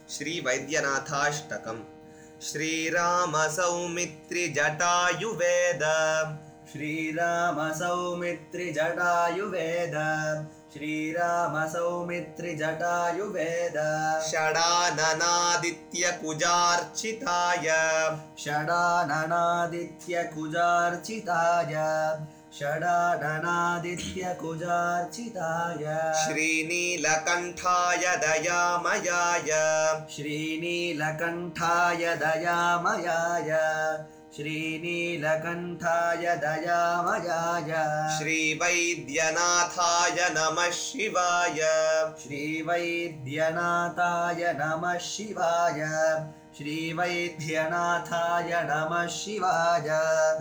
श्रीवैद्यनाथाष्टकम्। श्रीराम सौमित्रि जटायुवेद श्रीराम सौमित्रि जटायुवेद श्रीराम सौमित्रि जटायुवेद षडाननादित्य कुजार्चिताय षडाननादित्य कुजार्चिताय षडाननादित्य कुजार्चिताय श्रीनीलकण्ठाय दयामयाय श्रीनीलकण्ठाय दयामयाय श्रीनीलकण्ठाय दयामयाय श्रीवैद्यनाथाय नमः शिवाय श्रीवैद्यनाथाय नमः शिवाय श्रीवैद्यनाथाय नमः शिवाय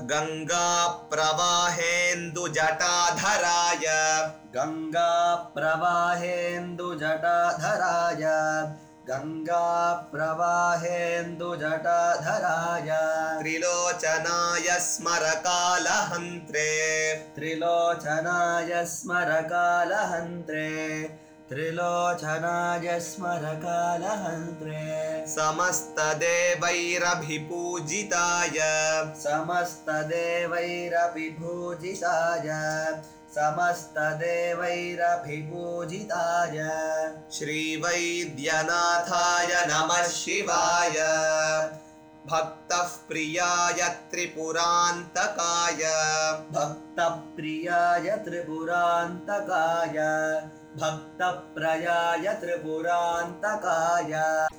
गङ्गाप्रवाहेन्दुजटाधराय गङ्गाप्रवाहेन्दुजटाधराय गङ्गाप्रवाहेन्दुजटाधराय त्रिलोचनाय स्मरकालहन्त्रे त्रिलोचनाय स्मरकालहन्त्रे त्रिलोचनाय स्मरकालहन्त्रे समस्तदेवैरभिपूजिताय समस्तदेवैरभिपूजिताय समस्तदेवैरभिपूजिताय श्रीवैद्यनाथाय नमः शिवाय भक्तः प्रियाय त्रिपुरान्तकाय भक्तप्रियाय त्रिपुरान्तकाय भक्तप्रियाय त्रिपुरान्तकाय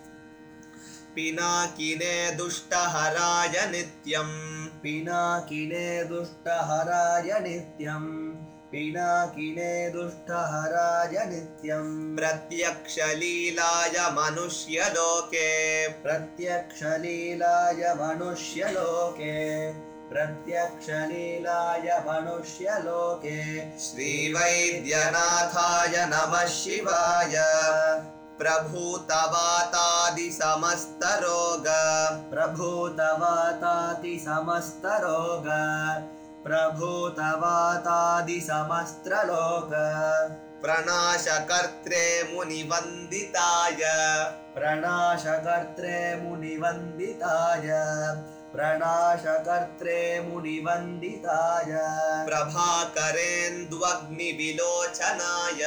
पिनाकिने दुष्टहराय नित्यम् पिनाकिने दुष्टहराय नित्यम् पिनाकिने दुष्टहराय नित्यम् प्रत्यक्षलीलाय मनुष्यलोके प्रत्यक्षलीलाय मनुष्यलोके प्रत्यक्षलीलाय मनुष्यलोके श्रीवैद्यनाथाय नमः शिवाय प्रभूतवातादि समस्तरोग प्रभूतवातादि समस्तरोग प्रभूतवातादि समस्त्रलोक प्रणाशकर्त्रे मुनिवन्दिताय प्रणाशकर्त्रे मुनिवन्दिताय प्रणाशकर्त्रे मुनिवन्दिताय प्रभाकरेन्द्वग्निविलोचनाय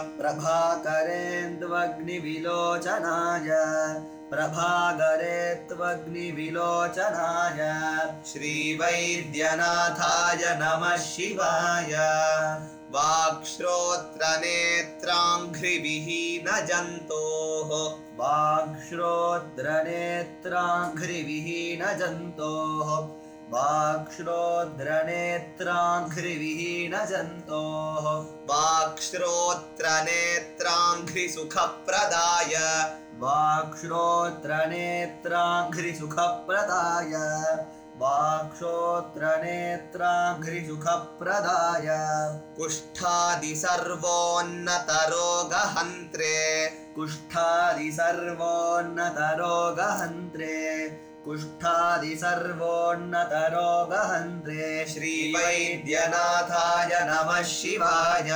प्रभाकरेन्द्वग्निविलोचनाय प्रभाकरेत्वग्निविलोचनाय श्रीवैद्यनाथाय नमः शिवाय वाक्श्रोत्रनेत्राङ्घ्रिविहीनजन्तोः वाक्श्रोत्रनेत्राङ्घ्रिविहीनजन्तोः वाक्श्रोत्रनेत्राङ्घ्रिविहीनजन्तोः वाक्श्रोत्रनेत्राङ्घ्रिसुखप्रदाय वाक्श्रोत्रनेत्राङ्घ्रिसुखप्रदाय वाक्श्रोत्रनेत्राङ्घ्रिसुखप्रदाय कुष्ठादिसर्वोन्नतरोगहन्त्रे कुष्ठादिसर्वोन्नतरोगहन्त्रे कुष्ठादिसर्वोन्नतरोगहन्त्रे श्रीवैद्यनाथाय नमः शिवाय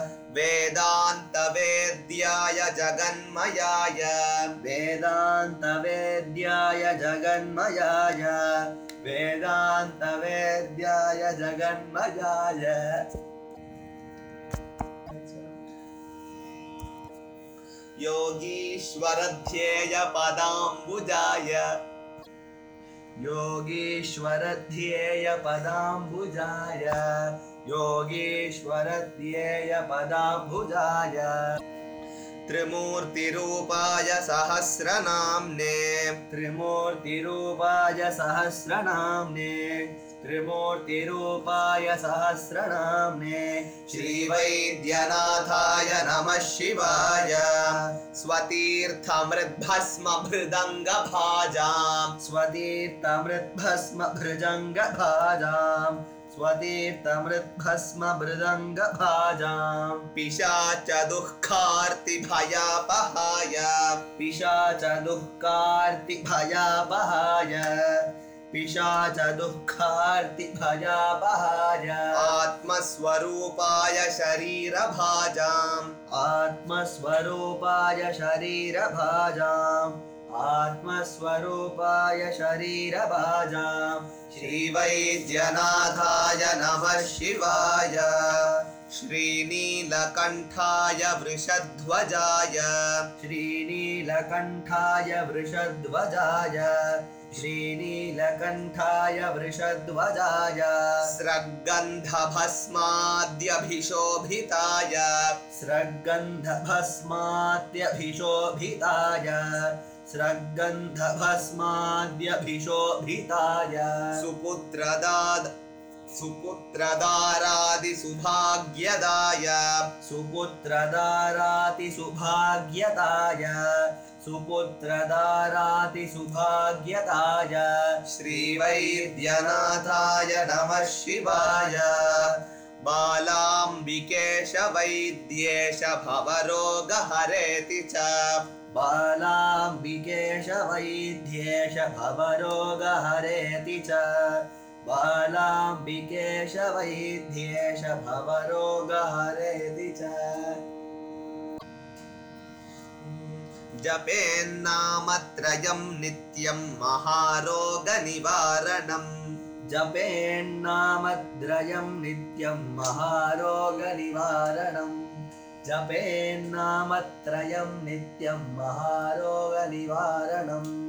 वेदान्तवेद्याय जगन्मयाय वेदान्तवेद्याय जगन्मयाय वेदान्तवेद्याय जगन्मयाय योगीश्वरध्येयपदाम्बुजाय योगीश्वरध्येयपदाम्बुजाय योगीश्वरध्येयपदाम्बुजाय त्रिमूर्तिरूपाय सहस्रनाम्ने त्रिमूर्तिरूपाय सहस्रनाम्ने त्रिमूर्तिरूपाय सहस्रनाम्ने श्रीवैद्यनाथाय नमः शिवाय स्वतीर्थमृद्भस्मभृदङ्गभाजाम् स्वतीर्थमृद्भस्मभृजङ्गभाजाम् स्वतीर्थमृद्भस्मभृदङ्गभाजाम् पिशाचदुःखार्तिभयापहाय पिशाचदुःखार्तिभयापहाय पिशाच दुःखार्तिभयापहाय आत्मस्वरूपाय शरीरभाजाम् आत्मस्वरूपाय शरीरभाजाम् आत्मस्वरूपाय शरीरभाजाम् श्रीवैद्यनाथाय नमः शिवाय श्रीनीलकण्ठाय वृषध्वजाय श्रीनीलकण्ठाय वृषध्वजाय श्रीनीलकण्ठाय वृषध्वजाय स्रग्गन्धभस्माद्यभिशोभिताय स्रग्गन्धभस्माद्यभिशोभिताय स्रग्गन्धभस्माद्यभिशोभिताय सुपुत्रदारादिसुभाग्यदाय सुपुत्रदारातिसुभाग्यताय सुपुत्रदारातिसुभाग्यताय श्रीवैद्यनाथाय नमः शिवाय बालाम्बिकेश वैद्येश भवरोगहरेति च बालाम्बिकेश वैद्येश भवरोगहरेति च बालाम्बिकेश वैद्येश भवरोगहरेति च जपेन्नामत्रयं नित्यं महारोगनिवारणम् जपेन्नामत्रयं नित्यं महारोगनिवारणम् जपेन्नामत्रयं नित्यं महारोगनिवारणम्